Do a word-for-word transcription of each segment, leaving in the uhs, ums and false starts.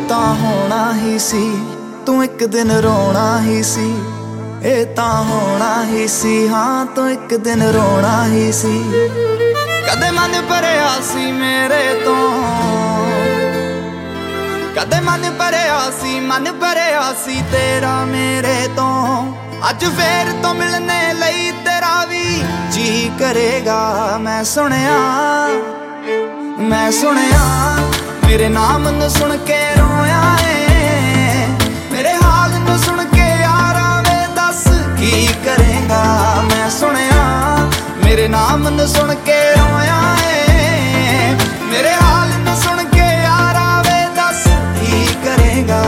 ਤਾਂ ਹੋਣਾ ਹੀ ਸੀ, ਤੂੰ ਇੱਕ ਦਿਨ ਰੋਣਾ ਹੀ ਸੀ। ਇਹ ਤਾਂ ਹੋਣਾ ਹੀ ਸੀ, ਹਾਂ ਤੂੰ ਇੱਕ ਦਿਨ ਰੋਣਾ ਹੀ ਸੀ। ਕਦੇ ਮਨ ਭਰਿਆ ਸੀ ਮੇਰੇ ਤੋਂ, ਕਦੇ ਮਨ ਭਰਿਆ ਸੀ, ਮਨ ਭਰਿਆ ਸੀ ਤੇਰਾ ਮੇਰੇ ਤੋਂ। ਅੱਜ ਫੇਰ ਤੋਂ ਮਿਲਣੇ ਲਈ ਤੇਰਾ ਵੀ ਜੀ ਕਰੇਗਾ। ਮੈਂ ਸੁਣਿਆ, ਮੈਂ ਸੁਣਿਆ ਮੇਰੇ ਨਾਮ ਨੂੰ ਸੁਣ ਕੇ ਰੋਇਆ ਏ। ਮੇਰੇ ਹਾਲ ਨੂੰ ਸੁਣ ਕੇ ਯਾਰਾ ਵੇ ਦੱਸ ਕੀ ਕਰੇਗਾ। ਮੈਂ ਸੁਣਿਆ ਮੇਰੇ ਨਾਮ ਨੂੰ ਸੁਣ ਕੇ ਰੋਇਆ ਏ। ਮੇਰੇ ਹਾਲ ਨੂੰ ਸੁਣ ਕੇ ਯਾਰਾ ਵੇ ਦੱਸ ਕੀ ਕਰੇਗਾ।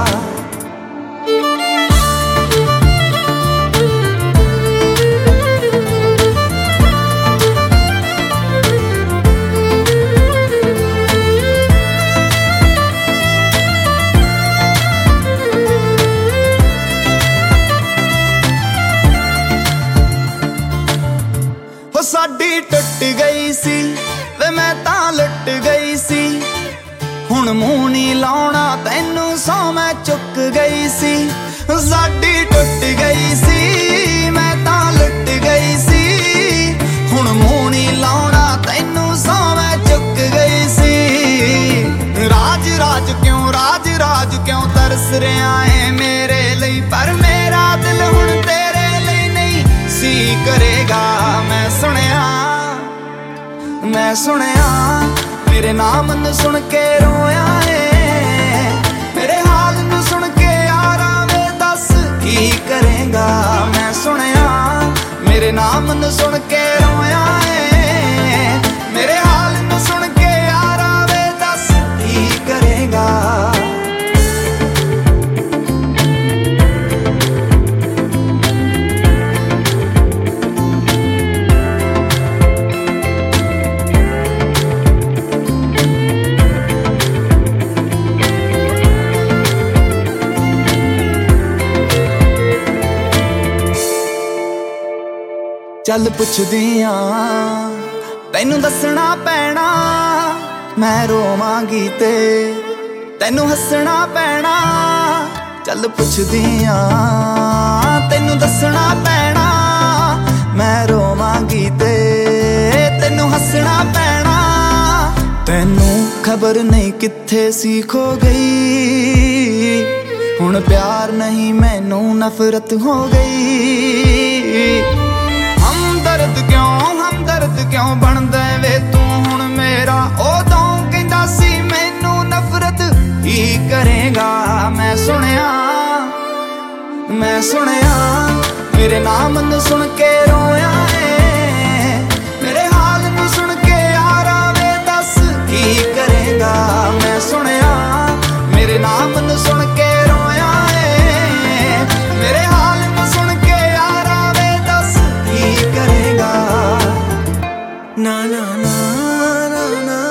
ਸਾਡੀ ਟੁੱਟ ਗਈ ਸੀ ਵੇ ਮੈਂ ਤਾਂ ਲੁੱਟ ਗਈ ਸੀ। ਹੁਣ ਮੂੰਹ ਨੀ ਲਾਉਣਾ ਤੈਨੂੰ ਸੌ ਮੈਂ ਚੁੱਕ ਗਈ ਸੀ। ਸਾਡੀ ਟੁੱਟ ਗਈ ਸੀ ਮੈਂ ਤਾਂ ਲੁੱਟ ਗਈ ਸੀ। ਹੁਣ ਮੂੰਹ ਨੀ ਲਾਉਣਾ ਤੈਨੂੰ ਸੌ ਮੈਂ ਚੁੱਕ ਗਈ ਸੀ। ਰਾਜ ਰਾਜ ਕਿਉਂ, ਰਾਜ ਰਾਜ ਕਿਉਂ ਤਰਸ ਰਿਹਾ ਏ ਮੇਰੇ ਲਈ, ਪਰ ਮੇਰਾ ਦਿਲ ਹੁਣ ਤੇਰੇ ਲਈ ਨਹੀਂ ਸੀ ਕਰੇਗਾ। ਮੈਂ ਸੁਣਿਆ, ਮੈਂ ਸੁਣਿਆ ਮੇਰੇ ਨਾਮ ਨੂੰ ਸੁਣ ਕੇ ਰੋਇਆ ਏ। ਮੇਰੇ ਹਾਲ ਨੂੰ ਸੁਣ ਕੇ ਯਾਰਾ ਵੇ ਦੱਸ ਕੀ ਕਰੇਗਾ। ਮੈਂ ਸੁਣਿਆ ਮੇਰੇ ਨਾਮ ਨੂੰ ਸੁਣ ਕੇ ਰੋਇਆ ਏ। ਮੇਰੇ ਹਾਲ ਨੂੰ ਸੁਣ ਕੇ ਯਾਰਾ ਵੇ ਦੱਸ ਕੀ ਕਰੇਗਾ। ਚੱਲ ਪੁੱਛਦੀ ਆਂ ਤੈਨੂੰ ਦੱਸਣਾ ਪੈਣਾ, ਮੈਂ ਰੋਵਾਂਗੀ ਤੇ ਤੈਨੂੰ ਹੱਸਣਾ ਪੈਣਾ। ਚੱਲ ਪੁੱਛਦੀ ਆਂ ਤੈਨੂੰ ਦੱਸਣਾ ਪੈਣਾ, ਮੈਂ ਰੋਵਾਂਗੀ ਤੇ ਤੈਨੂੰ ਹੱਸਣਾ ਪੈਣਾ। ਤੈਨੂੰ ਖਬਰ ਨਹੀਂ ਕਿੱਥੇ ਸੀ ਖੋ ਗਈ, ਹੁਣ ਪਿਆਰ ਨਹੀਂ ਮੈਨੂੰ ਨਫ਼ਰਤ ਹੋ ਗਈ। ਹਮਦਰਦ ਕਿਉਂ, ਹਮਦਰਦ ਕਿਉਂ ਬਣਦਾ ਵੇ ਤੂੰ ਹੁਣ ਮੇਰਾ। ਉਦੋਂ ਕਹਿੰਦਾ ਸੀ ਮੈਨੂੰ ਨਫ਼ਰਤ ਹੀ ਕਰੇਗਾ। ਮੈਂ ਸੁਣਿਆ, ਮੈਂ ਸੁਣਿਆ ਮੇਰੇ ਨਾਮ ਨੂੰ ਸੁਣ ਕੇ ਰੋਇਆ ਏ। ਮੇਰੇ ਹਾਲ ਨੂੰ ਸੁਣ ਕੇ ਯਾਰਾ ਵੇ ਦੱਸ ਕੀ ਕਰੇਗਾ। ਮੈਂ ਸੁਣਿਆ ਮੇਰੇ ਨਾਮ ਨੂੰ ਸੁਣ ਕੇ ਰੋਇਆ ਏ। ਮੇਰੇ ਹਾਲ ਨੂੰ ਸੁਣ ਕੇ ਯਾਰਾ ਵੇ ਦੱਸ ਕੀ ਕਰੇਗਾ। ਨਾ ਨਾ ਨਾ ਨਾ ਨਾ